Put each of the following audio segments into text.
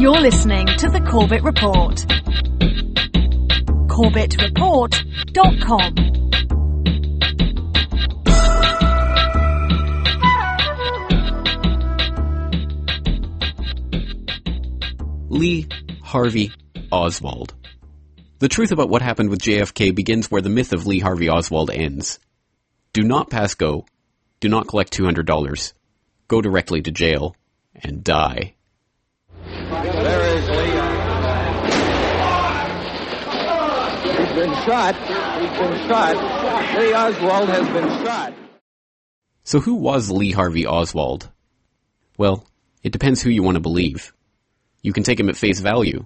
You're listening to The Corbett Report. CorbettReport.com. Lee Harvey Oswald. The truth about what happened with JFK begins where the myth of Lee Harvey Oswald ends. Do not pass go. Do not collect $200. Go directly to jail and die. There is Lee. He's been shot. He's been shot. Lee Oswald has been shot. So who was Lee Harvey Oswald? Well, it depends who you want to believe. You can take him at face value.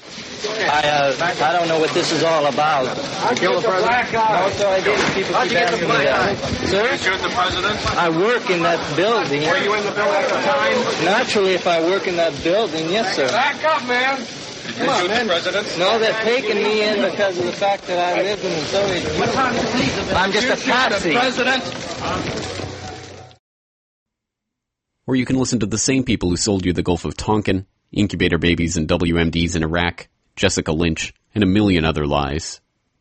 I don't know what this is all about. I killed the president. No, sir, I didn't. People keep asking me that. Sir? You shoot the president? I work in that building. Were you in the building at the time? Naturally, if I work in that building, yes, sir. Back up, man. Did you shoot the president? No, they're taking me in because of the fact that I live in the Soviet Union. I'm just a patsy. The president? Or you can listen to the same people who sold you the Gulf of Tonkin, incubator babies and WMDs in Iraq, Jessica Lynch, and a million other lies.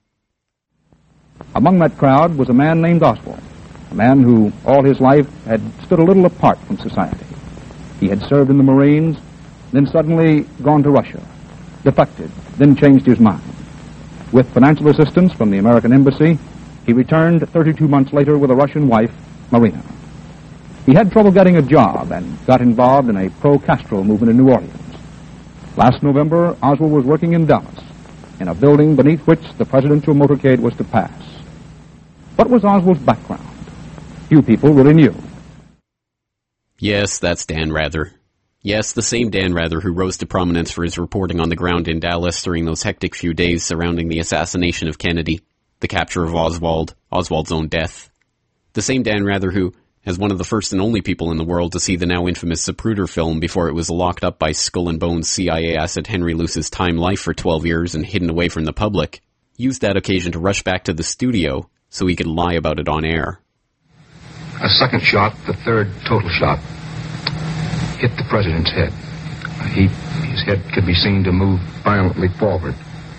Among that crowd was a man named Oswald, a man who all his life had stood a little apart from society. He had served in the Marines, then suddenly gone to Russia, defected, then changed his mind. With financial assistance from the American Embassy, he returned 32 months later with a Russian wife, Marina. He had trouble getting a job and got involved in a pro-Castro movement in New Orleans. Last November, Oswald was working in Dallas, in a building beneath which the presidential motorcade was to pass. What was Oswald's background? Few people really knew. Yes, that's Dan Rather. Yes, the same Dan Rather who rose to prominence for his reporting on the ground in Dallas during those hectic few days surrounding the assassination of Kennedy, the capture of Oswald, Oswald's own death. The same Dan Rather who, as one of the first and only people in the world to see the now infamous Zapruder film before it was locked up by Skull and Bones CIA asset Henry Luce's Time Life for 12 years and hidden away from the public, used that occasion to rush back to the studio so he could lie about it on air. A second shot, the third total shot, hit the president's head. His head could be seen to move violently forward.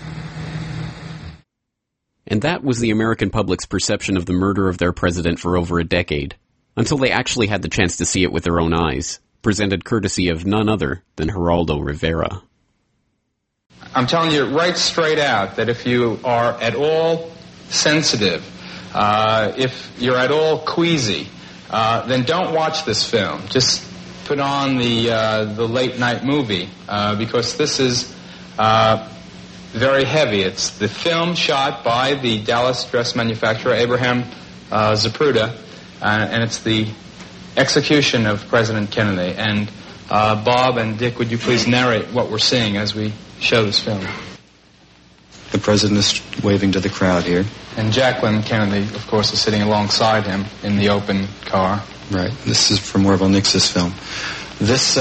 And that was the American public's perception of the murder of their president for over a decade. Until they actually had the chance to see it with their own eyes, presented courtesy of none other than Geraldo Rivera. I'm telling you right straight out that if you are at all sensitive, if you're at all queasy, then don't watch this film. Just put on the late night movie, because this is very heavy. It's the film shot by the Dallas dress manufacturer Abraham Zapruder. And it's the execution of President Kennedy. And Bob and Dick, would you please narrate what we're seeing as we show this film? The president is waving to the crowd here. And Jacqueline Kennedy, of course, is sitting alongside him in the open car. Right. This is from Orville Nix's film. This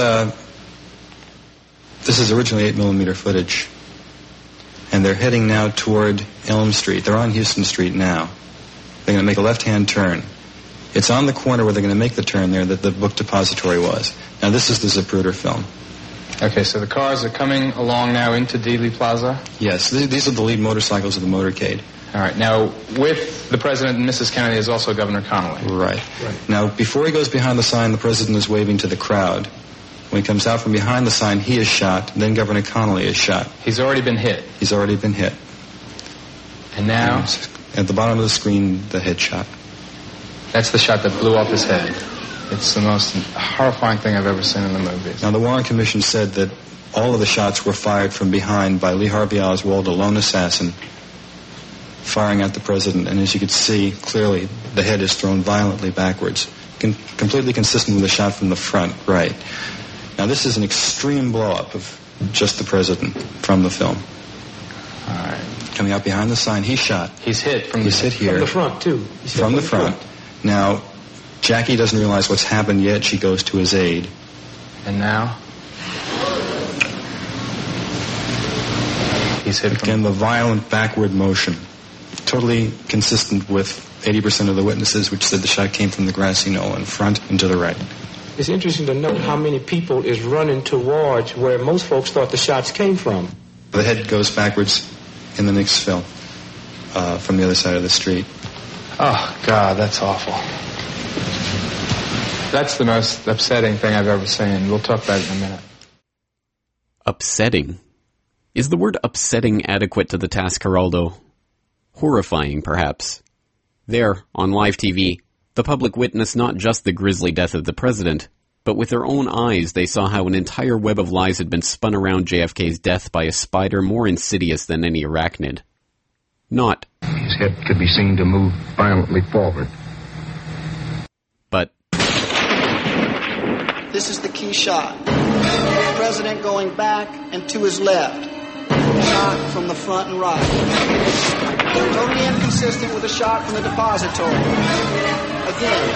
is originally 8mm footage. And they're heading now toward Elm Street. They're on Houston Street now. They're going to make a left-hand turn. It's on the corner where they're going to make the turn there that the book depository was. Now, this is the Zapruder film. Okay, so the cars are coming along now into Dealey Plaza? Yes, these are the lead motorcycles of the motorcade. All right, now, with the President and Mrs. Kennedy is also Governor Connolly. Right. Now, before he goes behind the sign, the President is waving to the crowd. When he comes out from behind the sign, he is shot. Then Governor Connolly is shot. He's already been hit? He's already been hit. And now? At the bottom of the screen, the headshot. That's the shot that blew off his head. It's the most horrifying thing I've ever seen in the movies. Now, the Warren Commission said that all of the shots were fired from behind by Lee Harvey Oswald, a lone assassin, firing at the president. And as you can see, clearly, the head is thrown violently backwards, completely consistent with the shot from the front, right. Now, this is an extreme blow-up of just the president from the film. All right. Coming out behind the sign, he's shot. He's hit from He's hit here. From the front, too. From the front. Now, Jackie doesn't realize what's happened yet. She goes to his aid. And now? He's hit again, the violent backward motion. Totally consistent with 80% of the witnesses, which said the shot came from the grassy knoll in front and to the right. it's interesting to note how many people is running towards where most folks thought the shots came from. The head goes backwards in the next film from the other side of the street. Oh, God, that's awful. That's the most upsetting thing I've ever seen. We'll talk about it in a minute. Upsetting? Is the word upsetting adequate to the task, Geraldo? Horrifying, perhaps. There, on live TV, the public witnessed not just the grisly death of the president, but with their own eyes they saw how an entire web of lies had been spun around JFK's death by a spider more insidious than any arachnid. Not. His head could be seen to move violently forward. But. This is the key shot. The president going back and to his left. Shot from the front and right. Totally inconsistent with a shot from the depository. Again.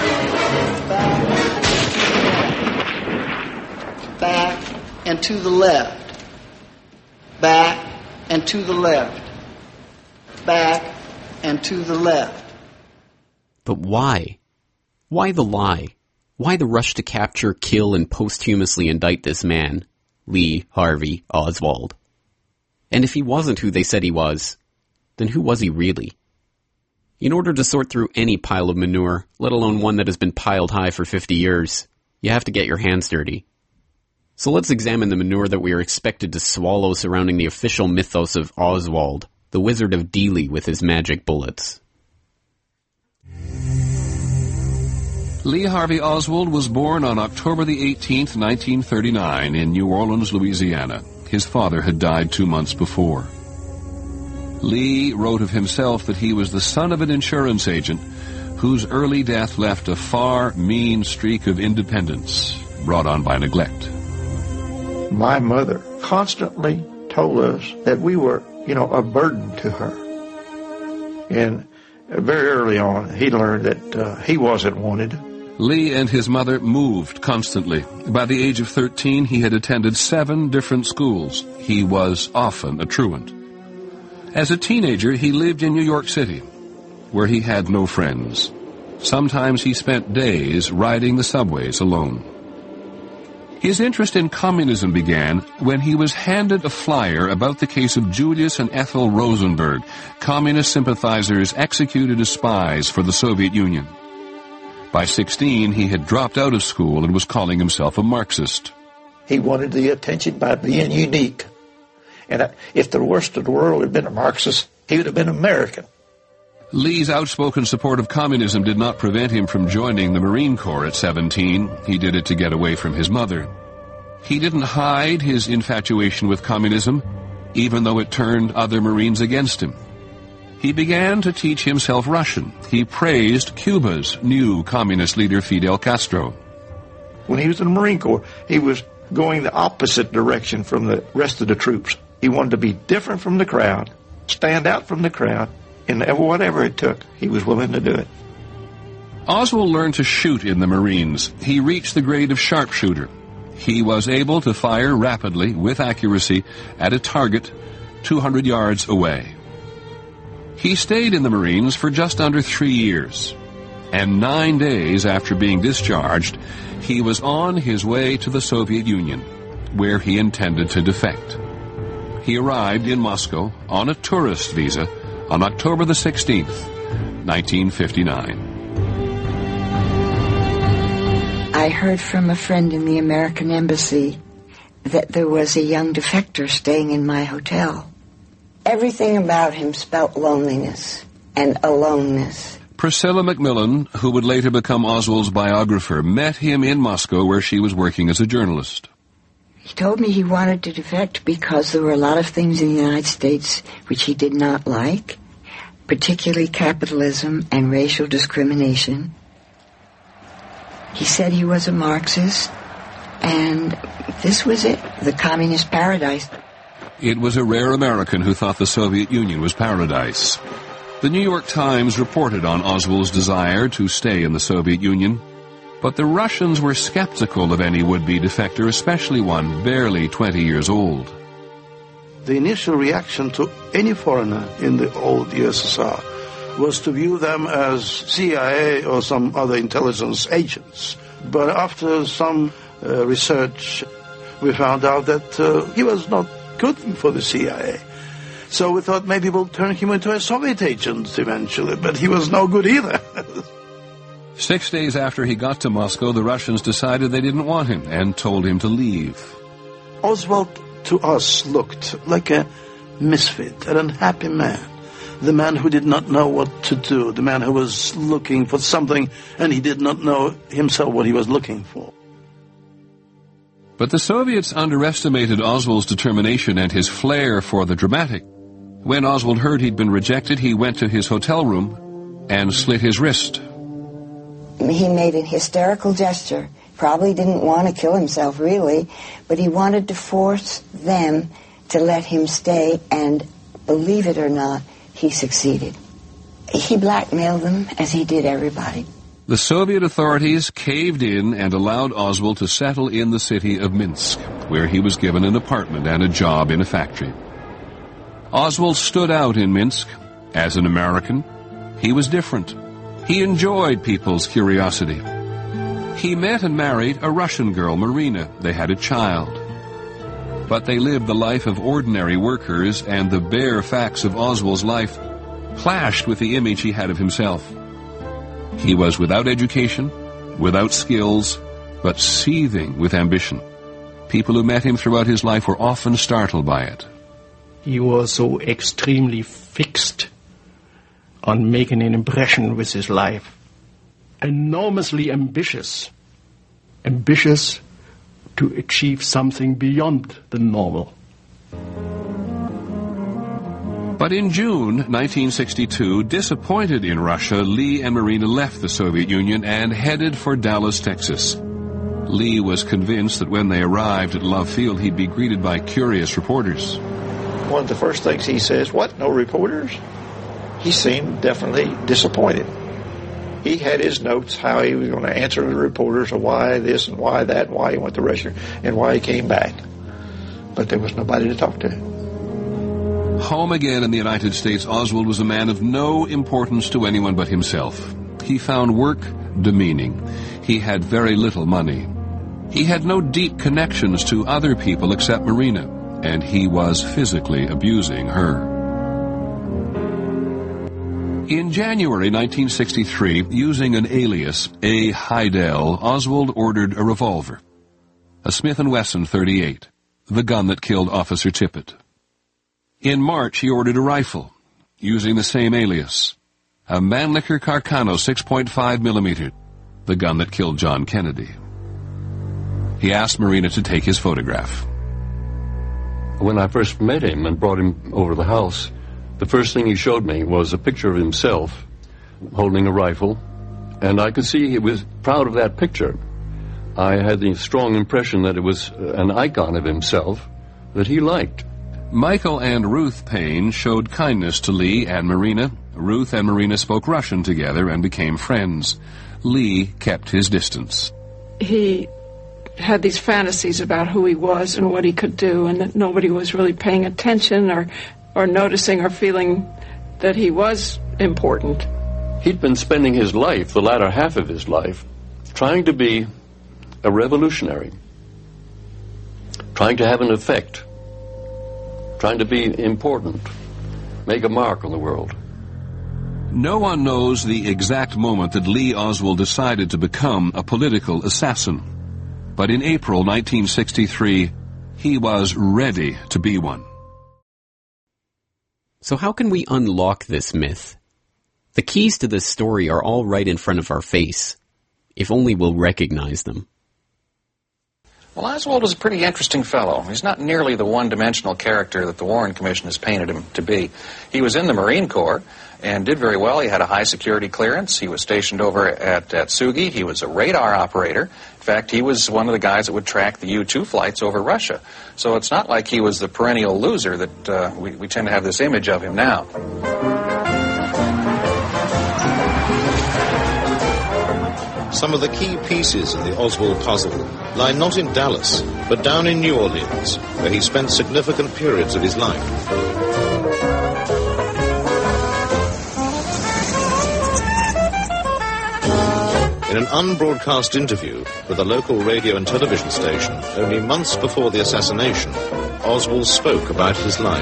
Back and to the left. Back and to the left. Back and to the left. But why? Why the lie? Why the rush to capture, kill, and posthumously indict this man, Lee Harvey Oswald? And if he wasn't who they said he was, then who was he really? In order to sort through any pile of manure, let alone one that has been piled high for 50 years, you have to get your hands dirty. So let's examine the manure that we are expected to swallow surrounding the official mythos of Oswald, the Wizard of Dealey with his magic bullets. Lee Harvey Oswald was born on October the 18th, 1939 in New Orleans, Louisiana. His father had died 2 months before. Lee wrote of himself that he was the son of an insurance agent whose early death left a far, mean streak of independence brought on by neglect. My mother constantly told us that we were, a burden to her. And very early on, he learned that he wasn't wanted. Lee and his mother moved constantly. By the age of 13, he had attended 7 different schools. He was often a truant. As a teenager, he lived in New York City, where he had no friends. Sometimes he spent days riding the subways alone. His interest in communism began when he was handed a flyer about the case of Julius and Ethel Rosenberg, communist sympathizers executed as spies for the Soviet Union. By 16, he had dropped out of school and was calling himself a Marxist. He wanted the attention by being unique. And if the worst of the world had been a Marxist, he would have been American. Lee's outspoken support of communism did not prevent him from joining the Marine Corps at 17. He did it to get away from his mother. He didn't hide his infatuation with communism, even though it turned other Marines against him. He began to teach himself Russian. He praised Cuba's new communist leader, Fidel Castro. When he was in the Marine Corps, he was going the opposite direction from the rest of the troops. He wanted to be different from the crowd, stand out from the crowd, and whatever it took, he was willing to do it. Oswald learned to shoot in the Marines. He reached the grade of sharpshooter. He was able to fire rapidly, with accuracy, at a target 200 yards away. He stayed in the Marines for just under 3 years, and 9 days after being discharged, he was on his way to the Soviet Union, where he intended to defect. He arrived in Moscow on a tourist visa on October the 16th, 1959. I heard from a friend in the American Embassy that there was a young defector staying in my hotel. Everything about him spelt loneliness and aloneness. Priscilla Macmillan, who would later become Oswald's biographer, met him in Moscow where she was working as a journalist. He told me he wanted to defect because there were a lot of things in the United States which he did not like, particularly capitalism and racial discrimination. He said he was a Marxist, and this was it, the communist paradise. It was a rare American who thought the Soviet Union was paradise. The New York Times reported on Oswald's desire to stay in the Soviet Union, but the Russians were skeptical of any would-be defector, especially one barely 20 years old. The initial reaction to any foreigner in the old USSR was to view them as CIA or some other intelligence agents But after some research, we found out that he was not good for the CIA. So we thought maybe we'll turn him into a Soviet agent eventually, but he was no good either. 6 days after he got to Moscow, the Russians decided they didn't want him and told him to leave. Oswald, to us, looked like a misfit, an unhappy man. The man who did not know what to do, the man who was looking for something and he did not know himself what he was looking for. But the Soviets underestimated Oswald's determination and his flair for the dramatic. When Oswald heard he'd been rejected, he went to his hotel room and slit his wrist. He made a hysterical gesture. Probably didn't want to kill himself, really, but he wanted to force them to let him stay, and believe it or not, he succeeded. He blackmailed them, as he did everybody. The Soviet authorities caved in and allowed Oswald to settle in the city of Minsk, where he was given an apartment and a job in a factory. Oswald stood out in Minsk. As an American, he was different. He enjoyed people's curiosity. He met and married a Russian girl, Marina. They had a child. But they lived the life of ordinary workers, and the bare facts of Oswald's life clashed with the image he had of himself. He was without education, without skills, but seething with ambition. People who met him throughout his life were often startled by it. He was so extremely fixed on making an impression with his life. Enormously ambitious. Ambitious to achieve something beyond the normal. But in June 1962, disappointed in Russia, Lee and Marina left the Soviet Union and headed for Dallas, Texas. Lee was convinced that when they arrived at Love Field, he'd be greeted by curious reporters. One of the first things he says, "What, no reporters?" He seemed definitely disappointed. He had his notes how he was going to answer the reporters of why this and why that, and why he went to Russia, and why he came back. But there was nobody to talk to. Home again in the United States, Oswald was a man of no importance to anyone but himself. He found work demeaning. He had very little money. He had no deep connections to other people except Marina, and he was physically abusing her. In January 1963, using an alias, A. Heidel, Oswald ordered a revolver, a Smith & Wesson .38, the gun that killed Officer Tippit. In March, he ordered a rifle, using the same alias, a Mannlicher Carcano 6.5 millimeter, the gun that killed John Kennedy. He asked Marina to take his photograph. When I first met him and brought him over to the house, the first thing he showed me was a picture of himself holding a rifle, and I could see he was proud of that picture. I had the strong impression that it was an icon of himself that he liked. Michael and Ruth Payne showed kindness to Lee and Marina. Ruth and Marina spoke Russian together and became friends. Lee kept his distance. He had these fantasies about who he was and what he could do, and that nobody was really paying attention or noticing or feeling that he was important. He'd been spending his life, the latter half of his life, trying to be a revolutionary, trying to have an effect, trying to be important, make a mark on the world. No one knows the exact moment that Lee Oswald decided to become a political assassin. But in April 1963, he was ready to be one. So how can we unlock this myth? The keys to this story are all right in front of our face, if only we'll recognize them. Well, Oswald was a pretty interesting fellow. He's not nearly the one-dimensional character that the Warren Commission has painted him to be. He was in the Marine Corps and did very well. He had a high security clearance. He was stationed over at Sugi. He was a radar operator. In fact, he was one of the guys that would track the U-2 flights over Russia. So it's not like he was the perennial loser that we tend to have this image of him now. Some of the key pieces in the Oswald puzzle lie not in Dallas, but down in New Orleans, where he spent significant periods of his life. In an unbroadcast interview with a local radio and television station only months before the assassination, Oswald spoke about his life.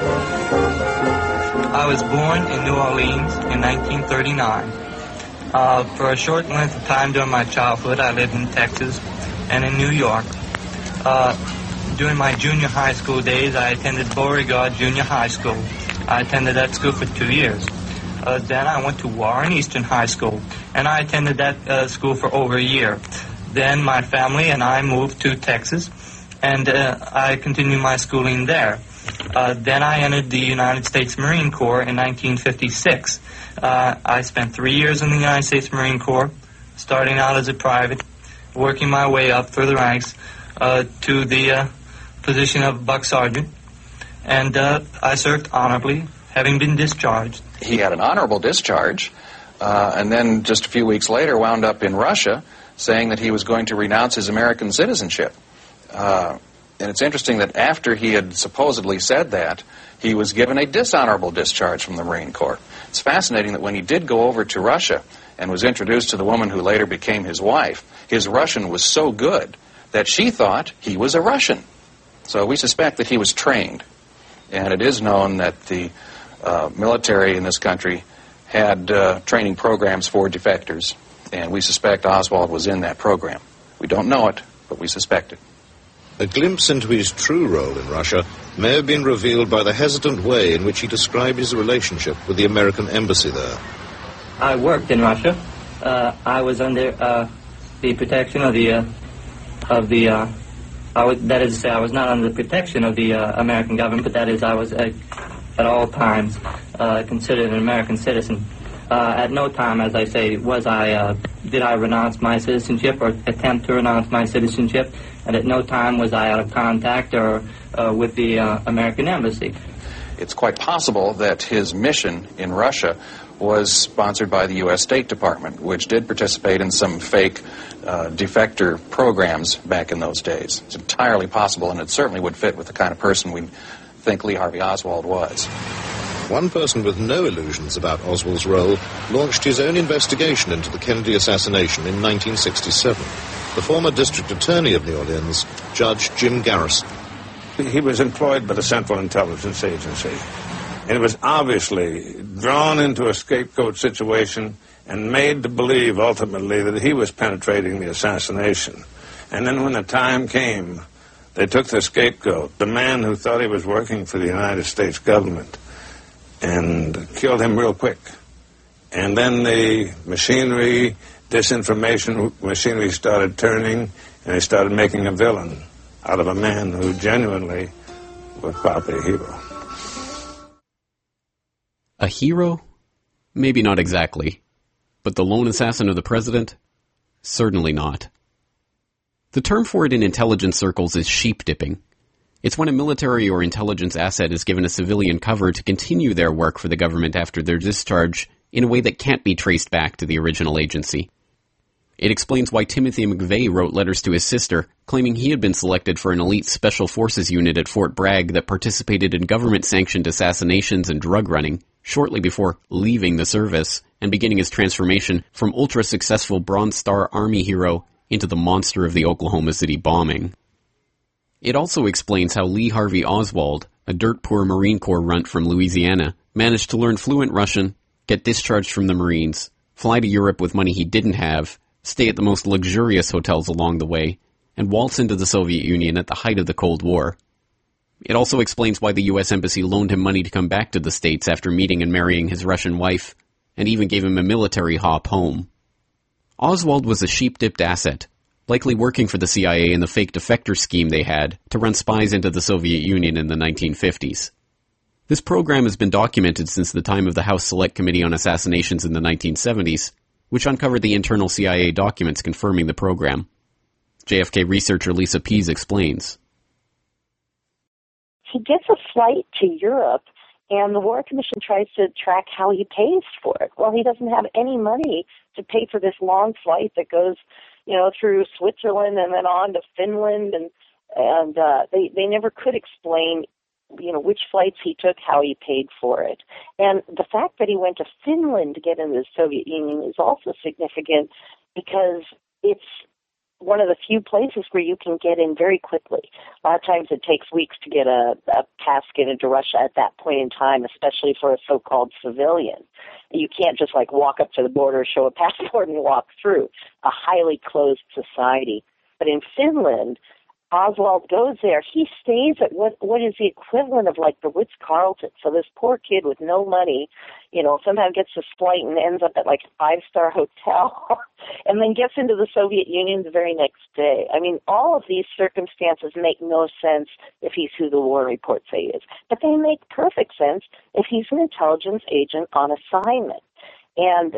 I was born in New Orleans in 1939. For a short length of time during my childhood, I lived in Texas and in New York. During my junior high school days, I attended Beauregard Junior High School. I attended that school for 2 years. Then I went to Warren Eastern High School, and I attended that school for over a year. Then my family and I moved to Texas, and I continued my schooling there. Then I entered the United States Marine Corps in 1956. I spent 3 years in the United States Marine Corps, starting out as a private, working my way up through the ranks to the position of buck sergeant, and I served honorably, having been discharged. He had an honorable discharge, and then just a few weeks later wound up in Russia saying that he was going to renounce his American citizenship. And it's interesting that after he had supposedly said that, he was given a dishonorable discharge from the Marine Corps. It's fascinating that when he did go over to Russia and was introduced to the woman who later became his wife, his Russian was so good that she thought he was a Russian. So we suspect that he was trained. And it is known that the military in this country had training programs for defectors, and we suspect Oswald was in that program. We don't know it, but we suspect it. A glimpse into his true role in Russia may have been revealed by the hesitant way in which he described his relationship with the American embassy there. I worked in Russia. I was under the protection of that is to say, I was not under the protection of the American government, but that is, I was at all times considered an American citizen. At no time, as I say, did I renounce my citizenship or attempt to renounce my citizenship, and at no time was I out of contact or with the American embassy. It's quite possible that his mission in Russia was sponsored by the U.S. State Department, which did participate in some fake defector programs back in those days. It's entirely possible, and it certainly would fit with the kind of person we think Lee Harvey Oswald was. One person with no illusions about Oswald's role launched his own investigation into the Kennedy assassination in 1967. The former district attorney of New Orleans, Judge Jim Garrison. He was employed by the Central Intelligence Agency, and it was obviously drawn into a scapegoat situation and made to believe ultimately that he was penetrating the assassination. And then when the time came, they took the scapegoat, the man who thought he was working for the United States government, and killed him real quick. And then the machinery, disinformation machinery started turning, and they started making a villain out of a man who genuinely was probably a hero. A hero? Maybe not exactly. But the lone assassin of the president? Certainly not. The term for it in intelligence circles is sheep-dipping. It's when a military or intelligence asset is given a civilian cover to continue their work for the government after their discharge in a way that can't be traced back to the original agency. It explains why Timothy McVeigh wrote letters to his sister, claiming he had been selected for an elite special forces unit at Fort Bragg that participated in government-sanctioned assassinations and drug running, shortly before leaving the service and beginning his transformation from ultra-successful Bronze Star Army hero into the monster of the Oklahoma City bombing. It also explains how Lee Harvey Oswald, a dirt-poor Marine Corps runt from Louisiana, managed to learn fluent Russian, get discharged from the Marines, fly to Europe with money he didn't have, stay at the most luxurious hotels along the way, and waltz into the Soviet Union at the height of the Cold War. It also explains why the U.S. Embassy loaned him money to come back to the States after meeting and marrying his Russian wife, and even gave him a military hop home. Oswald was a sheep-dipped asset, likely working for the CIA in the fake defector scheme they had to run spies into the Soviet Union in the 1950s. This program has been documented since the time of the House Select Committee on Assassinations in the 1970s, which uncovered the internal CIA documents confirming the program. JFK researcher Lisa Pease explains. He gets a flight to Europe, and the War Commission tries to track how he pays for it. Well, he doesn't have any money to pay for this long flight that goes, through Switzerland and then on to Finland, and they never could explain, which flights he took, how he paid for it. And the fact that he went to Finland to get into the Soviet Union is also significant because it's one of the few places where you can get in very quickly. A lot of times it takes weeks to get a passport into Russia at that point in time, especially for a so-called civilian. You can't just like walk up to the border, show a passport, and walk through. A highly closed society. But in Finland, Oswald goes there. He stays at what is the equivalent of like the Ritz-Carlton. So this poor kid with no money, somehow gets his flight and ends up at like a 5-star hotel and then gets into the Soviet Union the very next day. I mean, all of these circumstances make no sense if he's who the war reports say he is. But they make perfect sense if he's an intelligence agent on assignment. And,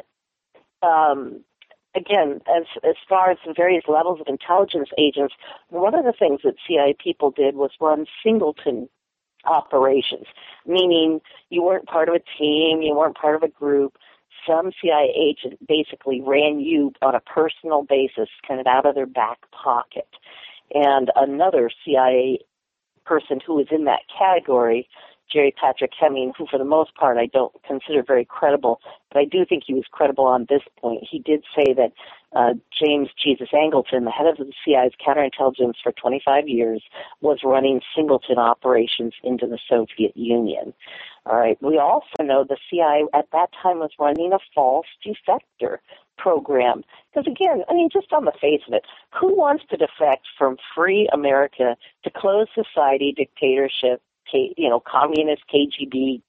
again, as far as the various levels of intelligence agents, one of the things that CIA people did was run singleton operations, meaning you weren't part of a team, you weren't part of a group. Some CIA agent basically ran you on a personal basis, kind of out of their back pocket. And another CIA person who was in that category, Jerry Patrick Hemming, who for the most part I don't consider very credible, but I do think he was credible on this point. He did say that James Jesus Angleton, the head of the CIA's counterintelligence for 25 years, was running singleton operations into the Soviet Union. All right. We also know the CIA at that time was running a false defector program. Because again, I mean, just on the face of it, who wants to defect from free America to closed society, dictatorship, communist KGB,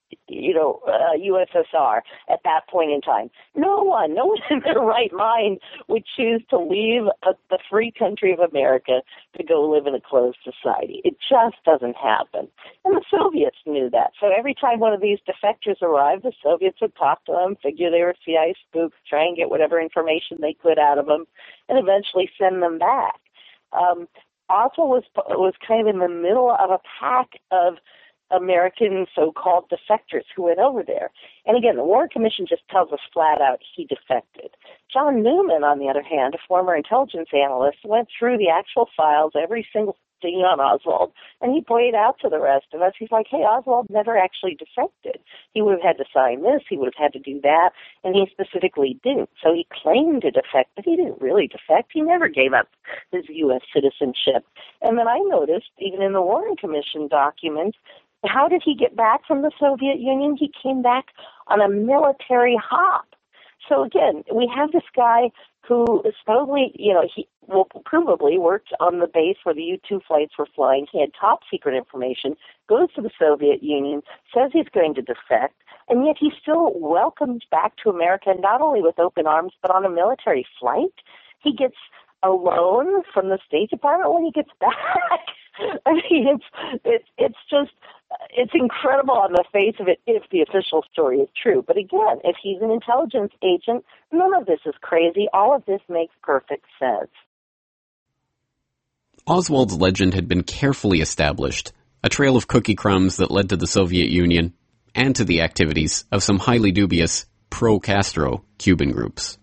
USSR at that point in time? No one in their right mind would choose to leave the free country of America to go live in a closed society. It just doesn't happen. And the Soviets knew that. So every time one of these defectors arrived, the Soviets would talk to them, figure they were CIA spooks, try and get whatever information they could out of them, and eventually send them back. Oswald was kind of in the middle of a pack of American so-called defectors who went over there. And again, the Warren Commission just tells us flat out he defected. John Newman, on the other hand, a former intelligence analyst, went through the actual files, every single thing on Oswald, and he pointed out to the rest of us, he's like, hey, Oswald never actually defected. He would have had to sign this, he would have had to do that, and he specifically didn't. So he claimed to defect, but he didn't really defect. He never gave up his U.S. citizenship. And then I noticed, even in the Warren Commission documents, how did he get back from the Soviet Union? He came back on a military hop. So again, we have this guy who supposedly, he provably worked on the base where the U-2 flights were flying. He had top secret information, goes to the Soviet Union, says he's going to defect, and yet he's still welcomed back to America, not only with open arms, but on a military flight. He gets a loan from the State Department when he gets back. I mean, it's incredible on the face of it if the official story is true. But again, if he's an intelligence agent, none of this is crazy. All of this makes perfect sense. Oswald's legend had been carefully established, a trail of cookie crumbs that led to the Soviet Union and to the activities of some highly dubious pro-Castro Cuban groups.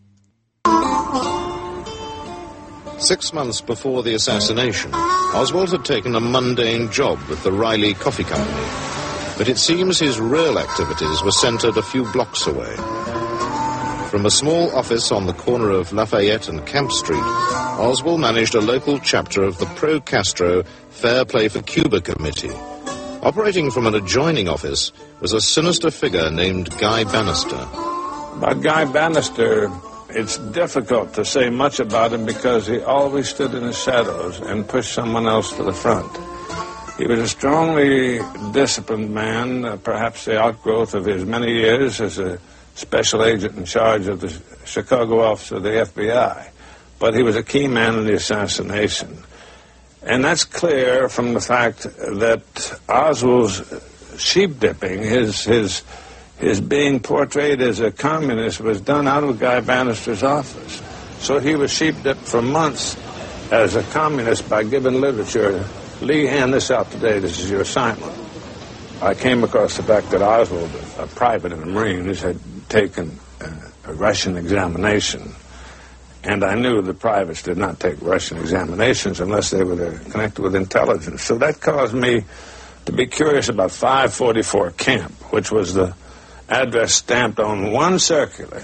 6 months before the assassination, Oswald had taken a mundane job with the Riley Coffee Company, but it seems his real activities were centered a few blocks away. From a small office on the corner of Lafayette and Camp Street, Oswald managed a local chapter of the pro-Castro Fair Play for Cuba Committee. Operating from an adjoining office was a sinister figure named Guy Bannister. About Guy Bannister, it's difficult to say much about him because he always stood in the shadows and pushed someone else to the front. He was a strongly disciplined man, perhaps the outgrowth of his many years as a special agent in charge of the Chicago office of the FBI. But he was a key man in the assassination. And that's clear from the fact that Oswald's sheep-dipping, his being portrayed as a communist, was done out of Guy Bannister's office. So he was sheep-dipped for months as a communist by given literature. Lee, hand this out today. This is your assignment. I came across the fact that Oswald, a private in the Marines, had taken a Russian examination. And I knew the privates did not take Russian examinations unless they were connected with intelligence. So that caused me to be curious about 544 Camp, which was the address stamped on one circular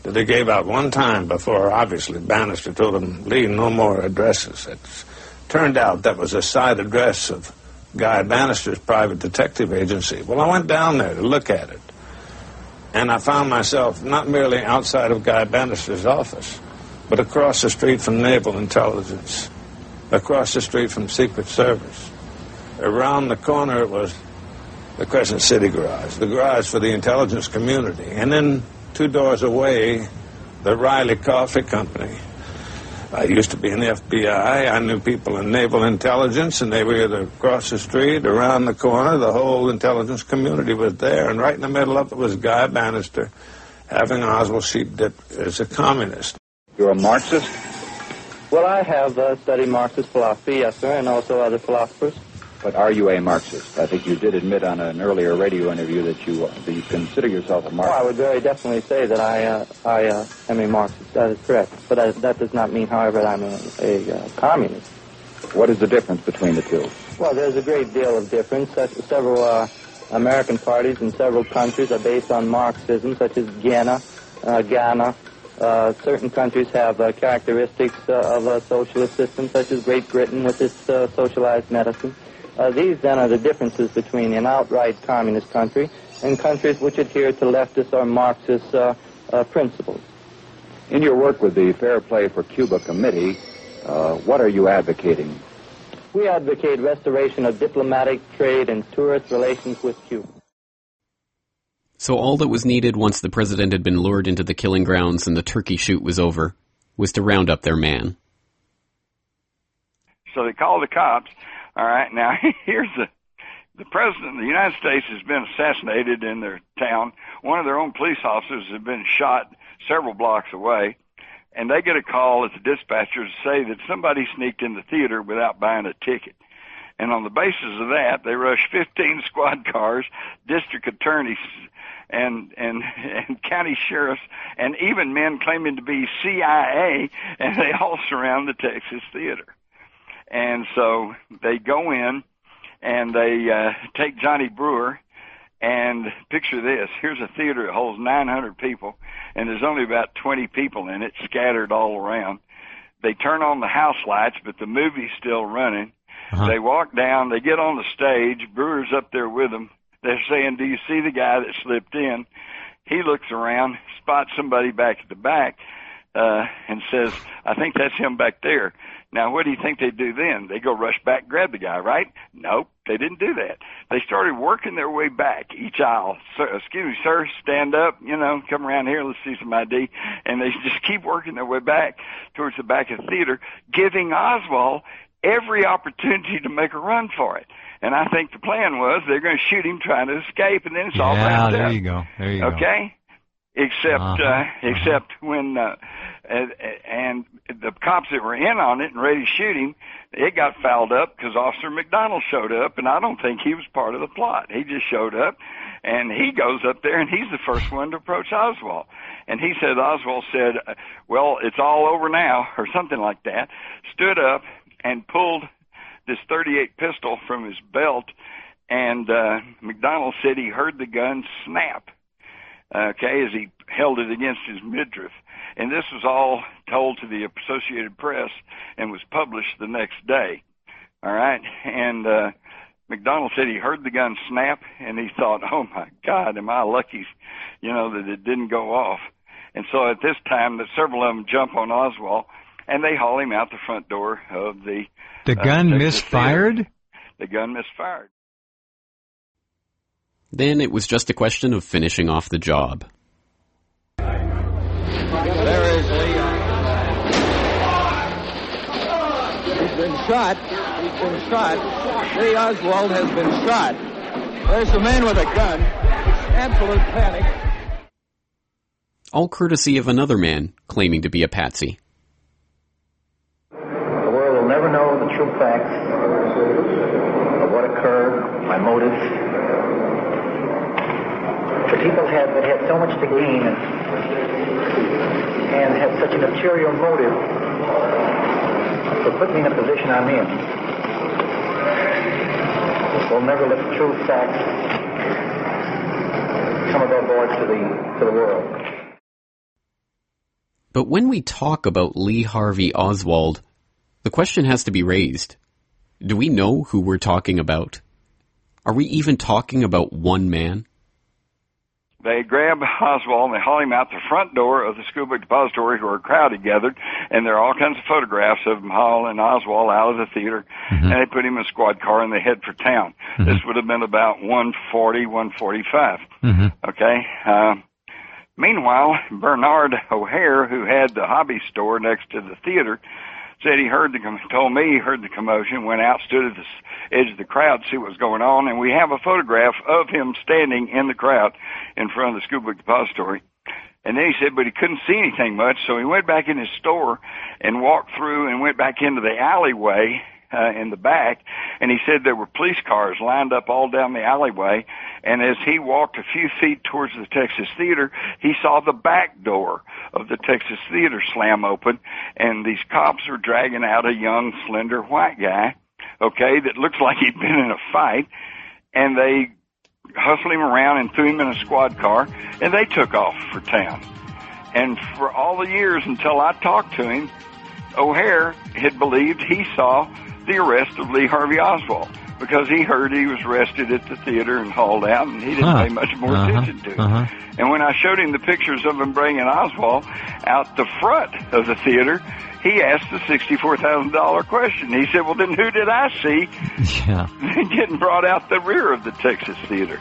that they gave out one time before, obviously, Bannister told them, Lee, no more addresses. It turned out that was a side address of Guy Bannister's private detective agency. Well, I went down there to look at it, and I found myself not merely outside of Guy Bannister's office, but across the street from Naval Intelligence, across the street from Secret Service. Around the corner was the Crescent City garage, the garage for the intelligence community. And then 2 doors away, the Riley Coffee Company. I used to be in the FBI. I knew people in Naval Intelligence, and they were either across the street, around the corner. The whole intelligence community was there, and right in the middle of it was Guy Bannister having Oswald Sheep dipped as a communist. You're a Marxist? Well, I have studied Marxist philosophy, yes, sir, and also other philosophers. But are you a Marxist? I think you did admit on an earlier radio interview that you consider yourself a Marxist. Well, I would very definitely say that I am a Marxist. That is correct. But that does not mean, however, that I'm a communist. What is the difference between the two? Well, there's a great deal of difference. Several American parties in several countries are based on Marxism, such as Ghana. Certain countries have characteristics of a socialist system, such as Great Britain with its socialized medicine. These, then, are the differences between an outright communist country and countries which adhere to leftist or Marxist principles. In your work with the Fair Play for Cuba Committee, what are you advocating? We advocate restoration of diplomatic, trade, and tourist relations with Cuba. So all that was needed once the president had been lured into the killing grounds and the turkey shoot was over was to round up their man. So they called the cops. All right, now here's the president of the United States has been assassinated in their town. One of their own police officers has been shot several blocks away, and they get a call at the dispatcher to say that somebody sneaked in the theater without buying a ticket. And on the basis of that, they rush 15 squad cars, district attorneys, and county sheriffs, and even men claiming to be CIA, and they all surround the Texas Theater. And so they go in and they take Johnny Brewer, and picture this. Here's a theater that holds 900 people, and there's only about 20 people in it, scattered all around. They turn on the house lights, but the movie's still running. Uh-huh. They walk down, they get on the stage, Brewer's up there with them. They're saying, do you see the guy that slipped in? He looks around, spots somebody back at the back, and says, I think that's him back there. Now, what do you think they do then? They go rush back, grab the guy, right? Nope, they didn't do that. They started working their way back each aisle. Sir, excuse me, sir, stand up, come around here, let's see some ID. And they just keep working their way back towards the back of the theater, giving Oswald every opportunity to make a run for it. And I think the plan was they're going to shoot him trying to escape, and then it's all wrapped up. There you go. Okay? Except when and the cops that were in on it and ready to shoot him, it got fouled up because Officer McDonald showed up, and I don't think he was part of the plot. He just showed up, and he goes up there, and he's the first one to approach Oswald. And he said, Oswald said, well, it's all over now, or something like that, stood up and pulled this .38 pistol from his belt, and McDonald said he heard the gun snap, as he held it against his midriff. And this was all told to the Associated Press and was published the next day. All right? And McDonald said he heard the gun snap, and he thought, oh, my God, am I lucky, that it didn't go off. And so at this time, several of them jump on Oswald, and they haul him out the front door of the... The gun misfired? The gun misfired. Then it was just a question of finishing off the job. There is He's been shot. He's been shot. Lee Oswald has been shot. There's a man with a gun. Absolute panic. All courtesy of another man claiming to be a patsy. The world will never know the true facts of what occurred, my motives. The people that had so much to gain and had such an ulterior motive for putting me in the position I'm in will never let the true facts come above board to the world. But when we talk about Lee Harvey Oswald, the question has to be raised. Do we know who we're talking about? Are we even talking about one man? They grab Oswald and they haul him out the front door of the school book depository where a crowd had gathered, and there are all kinds of photographs of them hauling Oswald out of the theater, and they put him in a squad car and they head for town. This would have been about 1:40, 1:45. Okay? Meanwhile, Bernard O'Hare, who had the hobby store next to the theater, said he told me he heard the commotion, went out, stood at the edge of the crowd to see what was going on, and we have a photograph of him standing in the crowd in front of the school book depository. And then he said, but he couldn't see anything much, so he went back in his store and walked through and went back into the alleyway in the back, and he said there were police cars lined up all down the alleyway, and as he walked a few feet towards the Texas Theater, he saw the back door of the Texas Theater slam open, and these cops were dragging out a young, slender white guy, okay, that looks like he'd been in a fight, and they hustled him around and threw him in a squad car, and they took off for town. And for all the years until I talked to him, O'Hare had believed he saw the arrest of Lee Harvey Oswald because he heard he was arrested at the theater and hauled out, and he didn't pay much more attention to it. And when I showed him the pictures of him bringing Oswald out the front of the theater, he asked the $64,000 question. He said, well, then who did I see getting brought out the rear of the Texas Theater?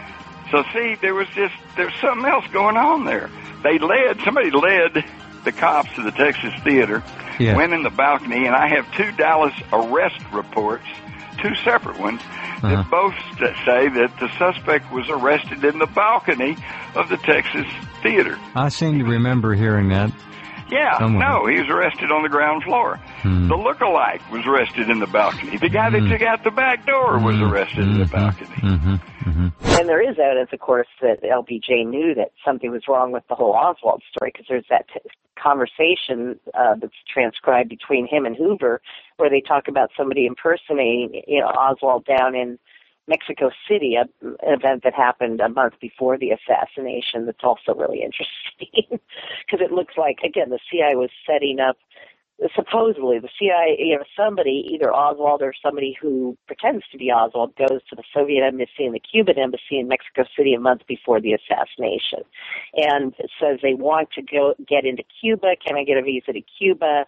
So, see, there's something else going on there. Somebody led the cops to the Texas Theater, went in the balcony, and I have 2 Dallas arrest reports, 2 separate ones, that both say that the suspect was arrested in the balcony of the Texas Theater. I seem to remember hearing that. Yeah, somewhere. No, he was arrested on the ground floor. The look-alike was arrested in the balcony. The guy that took out the back door was arrested in the balcony. And there is evidence, of course, that LBJ knew that something was wrong with the whole Oswald story, because there's that conversation that's transcribed between him and Hoover where they talk about somebody impersonating Oswald down in Mexico City, an event that happened a month before the assassination. That's also really interesting because it looks like, again, the CIA was setting up, supposedly the CIA, somebody, either Oswald or somebody who pretends to be Oswald, goes to the Soviet embassy and the Cuban embassy in Mexico City a month before the assassination and says they want to get into Cuba. Can I get a visa to Cuba?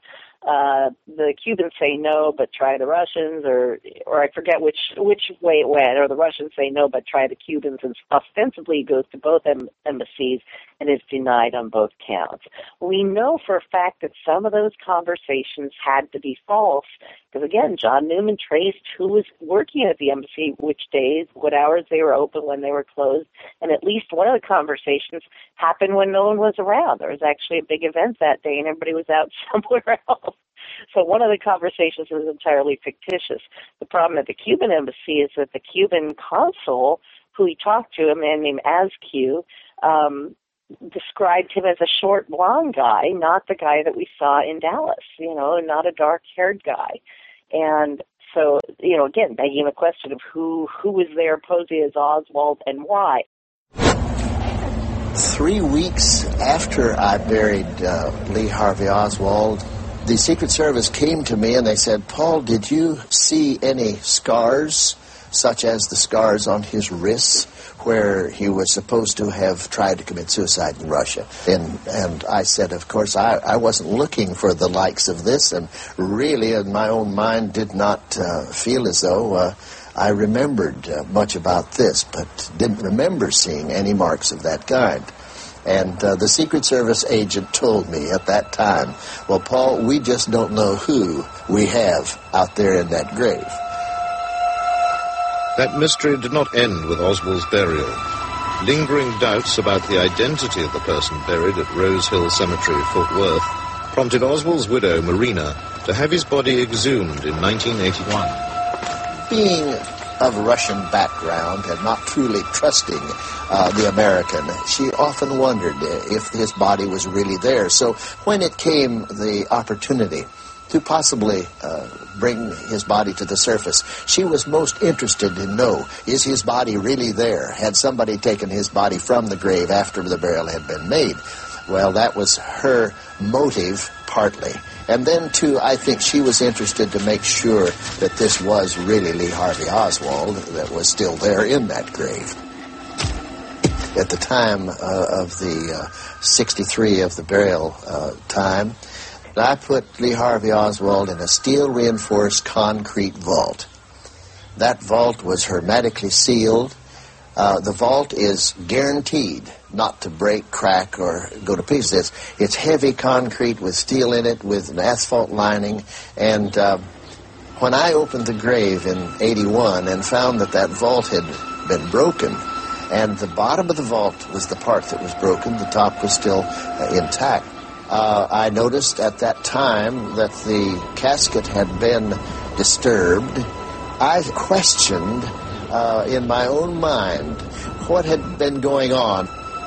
The Cubans say no, but try the Russians, or I forget which way it went, or the Russians say no, but try the Cubans, and ostensibly goes to both embassies and is denied on both counts. We know for a fact that some of those conversations had to be false, because again, John Newman traced who was working at the embassy, which days, what hours they were open, when they were closed, and at least one of the conversations happened when no one was around. There was actually a big event that day, and everybody was out somewhere else. So one of the conversations was entirely fictitious. The problem at the Cuban embassy is that the Cuban consul, who he talked to, a man named Askew, described him as a short, blonde guy, not the guy that we saw in Dallas, not a dark-haired guy. And so, again, begging the question of who was there posing as Oswald and why. 3 weeks after I buried Lee Harvey Oswald, the Secret Service came to me and they said, Paul, did you see any scars, such as the scars on his wrists, where he was supposed to have tried to commit suicide in Russia? And I said, of course, I wasn't looking for the likes of this, and really in my own mind did not feel as though I remembered much about this, but didn't remember seeing any marks of that kind. And the Secret Service agent told me at that time, well, Paul, we just don't know who we have out there in that grave. That mystery did not end with Oswald's burial. Lingering doubts about the identity of the person buried at Rose Hill Cemetery, Fort Worth, prompted Oswald's widow, Marina, to have his body exhumed in 1981. Being of Russian background and not truly trusting the American, she often wondered if his body was really there. So when it came the opportunity to possibly bring his body to the surface, she was most interested to know, is his body really there? Had somebody taken his body from the grave after the burial had been made? Well, that was her motive, partly. And then, too, I think she was interested to make sure that this was really Lee Harvey Oswald that was still there in that grave. At the time of the 63 of the burial time, I put Lee Harvey Oswald in a steel-reinforced concrete vault. That vault was hermetically sealed. The vault is guaranteed not to break, crack, or go to pieces. It's heavy concrete with steel in it, with an asphalt lining. And when I opened the grave in 81 and found that vault had been broken, and the bottom of the vault was the part that was broken, the top was still intact, I noticed at that time that the casket had been disturbed. I questioned in my own mind what had been going on.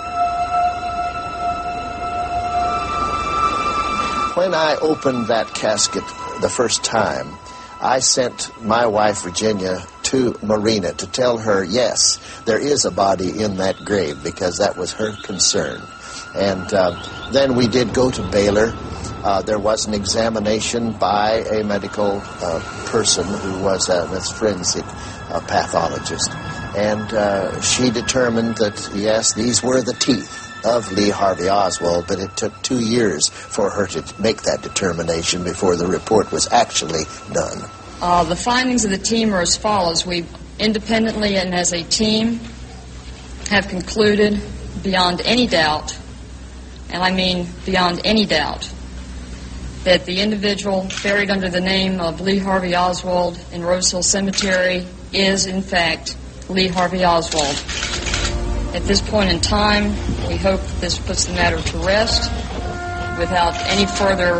When I opened that casket the first time, I sent my wife, Virginia, to Marina to tell her, yes, there is a body in that grave, because that was her concern. And then we did go to Baylor. There was an examination by a medical person who was a forensic pathologist. And she determined that, yes, these were the teeth of Lee Harvey Oswald, but it took 2 years for her to make that determination before the report was actually done. The findings of the team are as follows. We independently and as a team have concluded beyond any doubt, and I mean beyond any doubt, that the individual buried under the name of Lee Harvey Oswald in Rose Hill Cemetery is, in fact, Lee Harvey Oswald. At this point in time, we hope that this puts the matter to rest without any further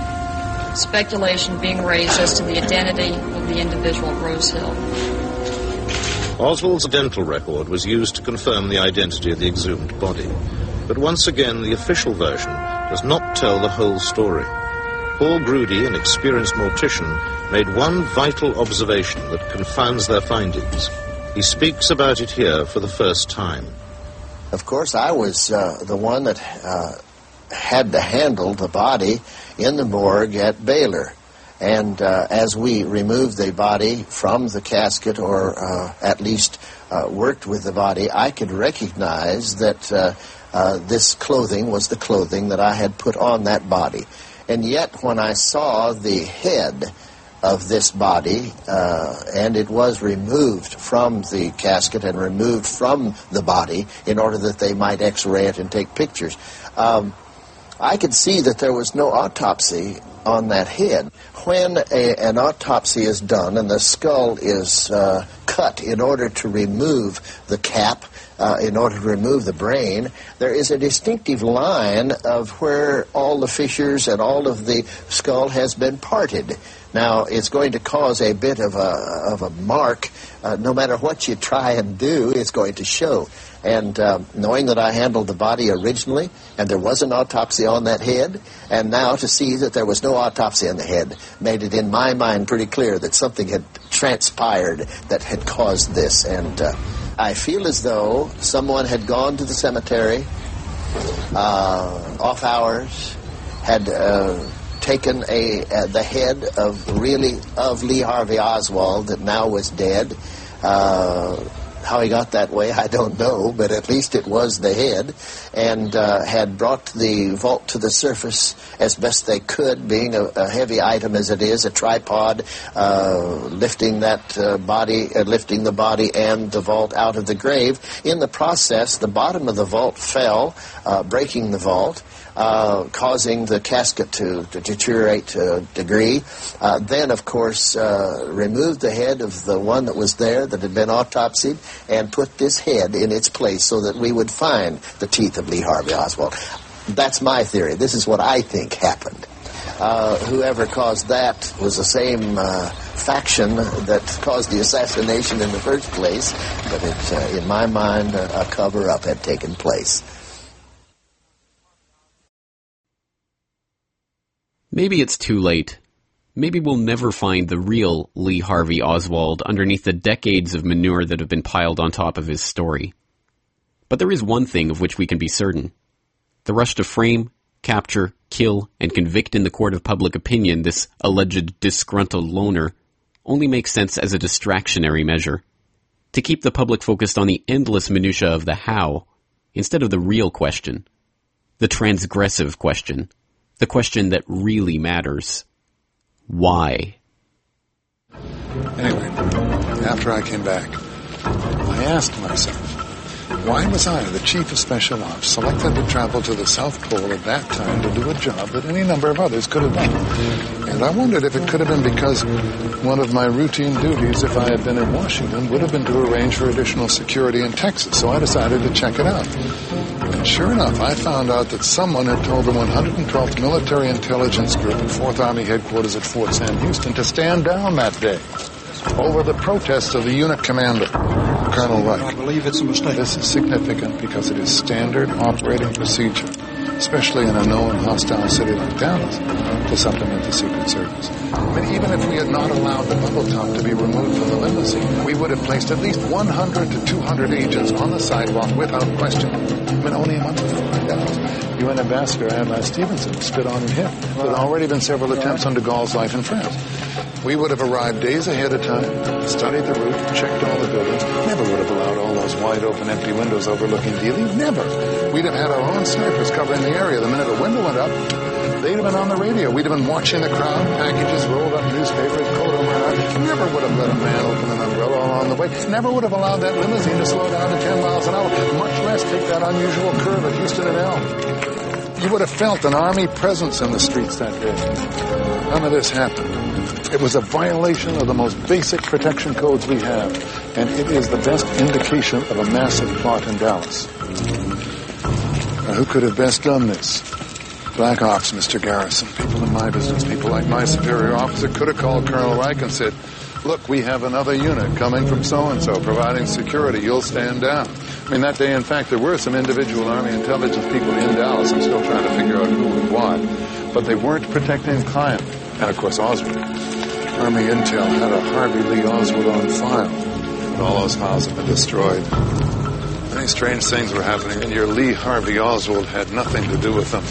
speculation being raised as to the identity of the individual at Rose Hill. Oswald's dental record was used to confirm the identity of the exhumed body. But once again, the official version does not tell the whole story. Paul Grudy, an experienced mortician, made one vital observation that confounds their findings. He speaks about it here for the first time. Of course, I was the one that had to handle the body in the morgue at Baylor. And as we removed the body from the casket, or at least worked with the body, I could recognize that this clothing was the clothing that I had put on that body. And yet, when I saw the head of this body, and it was removed from the casket and removed from the body in order that they might x-ray it and take pictures, I could see that there was no autopsy on that head. When an autopsy is done and the skull is cut in order to remove the cap, in order to remove the brain, there is a distinctive line of where all the fissures and all of the skull has been parted. Now, it's going to cause a bit of a mark. No matter what you try and do, it's going to show. And knowing that I handled the body originally, and there was an autopsy on that head, and now to see that there was no autopsy on the head, made it in my mind pretty clear that something had transpired that had caused this. And I feel as though someone had gone to the cemetery, off hours, had taken the head of Lee Harvey Oswald that now was dead. How he got that way, I don't know, but at least it was the head, and had brought the vault to the surface as best they could, being a heavy item as it is, a tripod, lifting the body and the vault out of the grave. In the process, the bottom of the vault fell, breaking the vault, causing the casket to deteriorate to a degree. Then, of course, removed the head of the one that was there that had been autopsied and put this head in its place so that we would find the teeth of Lee Harvey Oswald. That's my theory. This is what I think happened. Whoever caused that was the same faction that caused the assassination in the first place, but in my mind, a cover-up had taken place. Maybe it's too late. Maybe we'll never find the real Lee Harvey Oswald underneath the decades of manure that have been piled on top of his story. But there is one thing of which we can be certain. The rush to frame, capture, kill, and convict in the court of public opinion this alleged disgruntled loner only makes sense as a distractionary measure, to keep the public focused on the endless minutia of the how, instead of the real question, the transgressive question, the question that really matters. Why? Anyway, after I came back, I asked myself, why was I, the chief of special ops, selected to travel to the South Pole at that time to do a job that any number of others could have done? And I wondered if it could have been because one of my routine duties, if I had been in Washington, would have been to arrange for additional security in Texas. So I decided to check it out. And sure enough, I found out that someone had told the 112th Military Intelligence Group at 4th Army Headquarters at Fort Sam Houston to stand down that day over the protests of the unit commander, Colonel Reich. I believe it's a mistake. This is significant because it is standard operating procedure, especially in a known hostile city like Dallas, to supplement the Secret Service. But even if we had not allowed the bubble top to be removed from the limousine, we would have placed at least 100 to 200 agents on the sidewalk without question. I mean, only a month before I died, UN Ambassador Adlai Stevenson spit on and hit. There had already been several attempts on de Gaulle's life in France. We would have arrived days ahead of time, studied the route, checked all the buildings, never would have allowed all those wide-open empty windows overlooking Dealey, never. We'd have had our own snipers covering the area. The minute a window went up, they'd have been on the radio. We'd have been watching the crowd, packages rolled up, newspapers, coat over and out. Never would have let a man open an umbrella along the way. Never would have allowed that limousine to slow down to 10 miles an hour, much less take that unusual curve at Houston and Elm. You would have felt an Army presence in the streets that day. None of this happened. It was a violation of the most basic protection codes we have, and it is the best indication of a massive plot in Dallas. Now, who could have best done this? Black Ops, Mr. Garrison. People in my business, people like my superior officer could have called Colonel Reich and said, look, we have another unit coming from so-and-so providing security. You'll stand down. I mean, that day, in fact, there were some individual Army intelligence people in Dallas. I'm still trying to figure out who and why. But they weren't protecting the client. And, of course, Oswald. Army Intel had a Harvey Lee Oswald on file. But all those files have been destroyed. Many strange things were happening, and your Lee Harvey Oswald had nothing to do with them.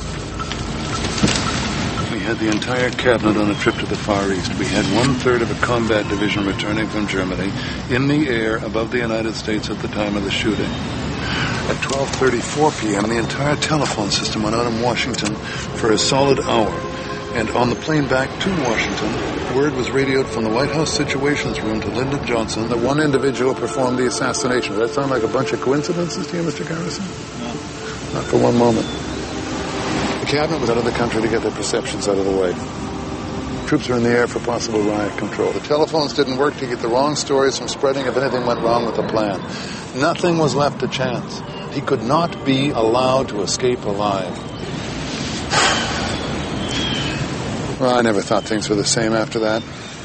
We had the entire cabinet on a trip to the Far East. We had 1/3 of a combat division returning from Germany in the air above the United States at the time of the shooting. At 12:34 p.m., the entire telephone system went out in Washington for a solid hour. And on the plane back to Washington, word was radioed from the White House Situations Room to Lyndon Johnson that one individual performed the assassination. Does that sound like a bunch of coincidences to you, Mr. Garrison? No. Not for one moment. The cabinet was out of the country to get their perceptions out of the way. Troops were in the air for possible riot control. The telephones didn't work to get the wrong stories from spreading if anything went wrong with the plan. Nothing was left to chance. He could not be allowed to escape alive. Well, I never thought things were the same after that.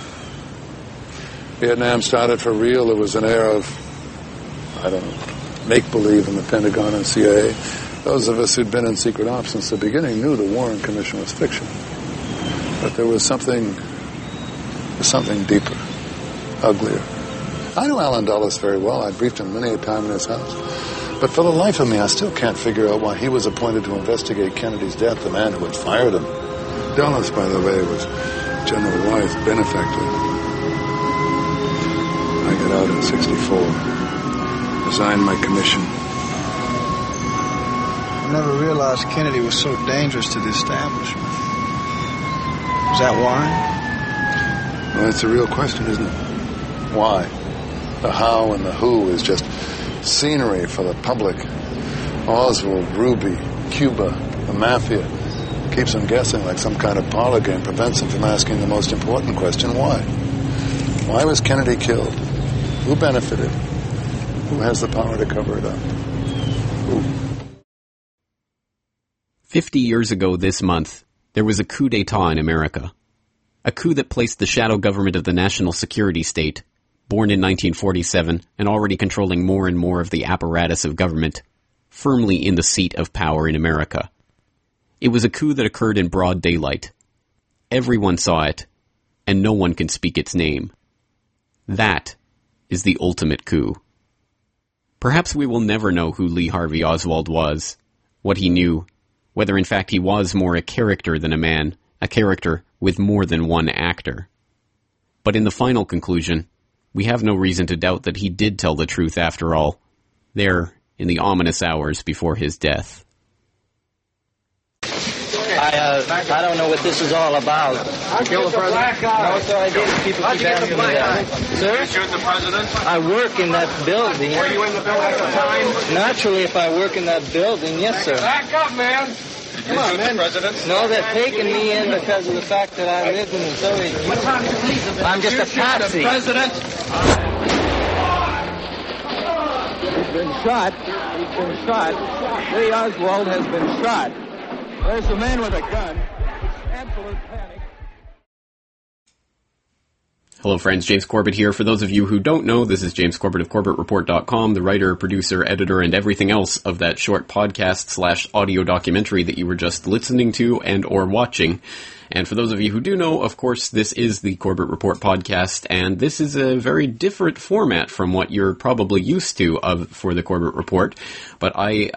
Vietnam started for real. There was an air of, make-believe in the Pentagon and CIA. Those of us who'd been in secret ops since the beginning knew the Warren Commission was fiction. But there was something deeper, uglier. I know Alan Dulles very well. I briefed him many a time in his house. But for the life of me, I still can't figure out why he was appointed to investigate Kennedy's death, the man who had fired him. Dulles, by the way, was General Wyeth's benefactor. I got out in 64. Resigned my commission. I never realized Kennedy was so dangerous to the establishment. Is that why? Well, that's a real question, isn't it? Why? The how and the who is just scenery for the public. Oswald, Ruby, Cuba, the Mafia. Keeps them guessing like some kind of parlor game. Prevents them from asking the most important question, why? Why was Kennedy killed? Who benefited? Who has the power to cover it up? Who? 50 years ago this month, there was a coup d'etat in America. A coup that placed the shadow government of the National Security State, born in 1947 and already controlling more and more of the apparatus of government, firmly in the seat of power in America. It was a coup that occurred in broad daylight. Everyone saw it, and no one can speak its name. That is the ultimate coup. Perhaps we will never know who Lee Harvey Oswald was, what he knew, whether in fact he was more a character than a man, a character with more than one actor. But in the final conclusion, we have no reason to doubt that he did tell the truth after all, there in the ominous hours before his death. I don't know what this is all about. Kill the president? No, sir, I didn't. People keep asking me that. Sir? Did you shoot the president? I work in that building. Were you in the building at the time? Naturally, if I work in that building, yes, sir. Back up, man. Come on, man. No, they're taking me in because of the fact that I lived in the Soviet Union. I'm just a patsy. President? He's been shot. He's been shot. Lee Oswald has been shot. There's a man with a gun. It's absolute panic. Hello friends, James Corbett here. For those of you who don't know, this is James Corbett of CorbettReport.com, the writer, producer, editor, and everything else of that short podcast / audio documentary that you were just listening to and or watching. And for those of you who do know, of course, this is the Corbett Report podcast, and this is a very different format from what you're probably used to for the Corbett Report. But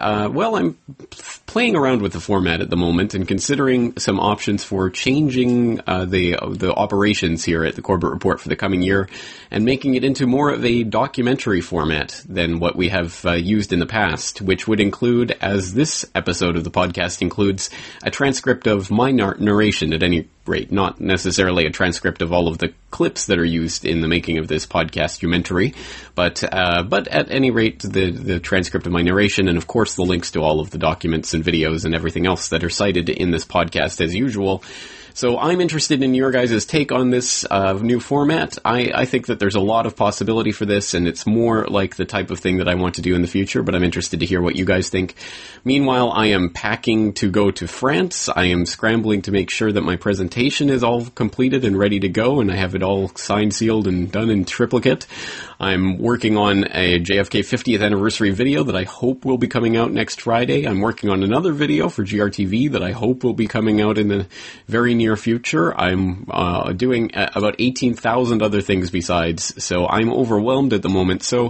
I'm playing around with the format at the moment and considering some options for changing the operations here at the Corbett Report for the coming year and making it into more of a documentary format than what we have used in the past, which would include, as this episode of the podcast includes, a transcript of my narration at any rate, not necessarily a transcript of all of the clips that are used in the making of this podcast-umentary, but at any rate, the transcript of my narration, and of course the links to all of the documents and videos and everything else that are cited in this podcast as usual. So I'm interested in your guys' take on this new format. I think that there's a lot of possibility for this, and it's more like the type of thing that I want to do in the future, but I'm interested to hear what you guys think. Meanwhile, I am packing to go to France. I am scrambling to make sure that my presentation is all completed and ready to go, and I have it all signed, sealed, and done in triplicate. I'm working on a JFK 50th anniversary video that I hope will be coming out next Friday. I'm working on another video for GRTV that I hope will be coming out in the very near future. I'm doing about 18,000 other things besides, so I'm overwhelmed at the moment. So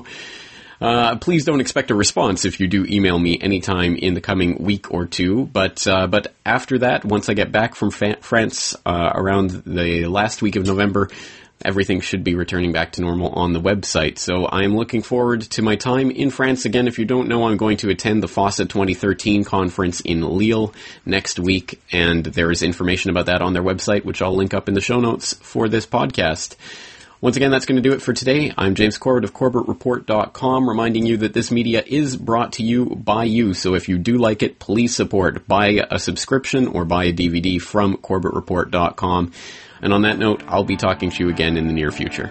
please don't expect a response if you do email me anytime in the coming week or two. But after that, once I get back from France around the last week of November, everything should be returning back to normal on the website. So I'm looking forward to my time in France. Again, if you don't know, I'm going to attend the FOSSA 2013 conference in Lille next week, and there is information about that on their website, which I'll link up in the show notes for this podcast. Once again, that's going to do it for today. I'm James Corbett of CorbettReport.com, reminding you that this media is brought to you by you. So if you do like it, please support. Buy a subscription or buy a DVD from CorbettReport.com. And on that note, I'll be talking to you again in the near future.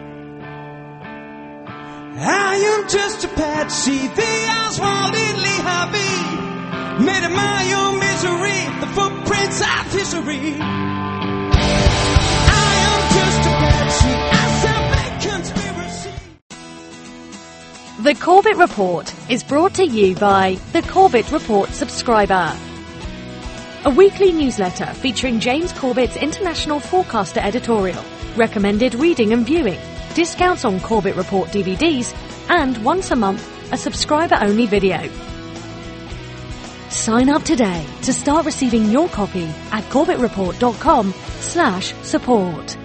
I am just a patsy, the Oswald in Lee Harvey, made of my own misery, the footprints of history. I am just a patsy, I self-made conspiracy. The Corbett Report is brought to you by the Corbett Report subscriber, a weekly newsletter featuring James Corbett's International Forecaster editorial, recommended reading and viewing, discounts on Corbett Report DVDs, and once a month, a subscriber-only video. Sign up today to start receiving your copy at CorbettReport.com/support.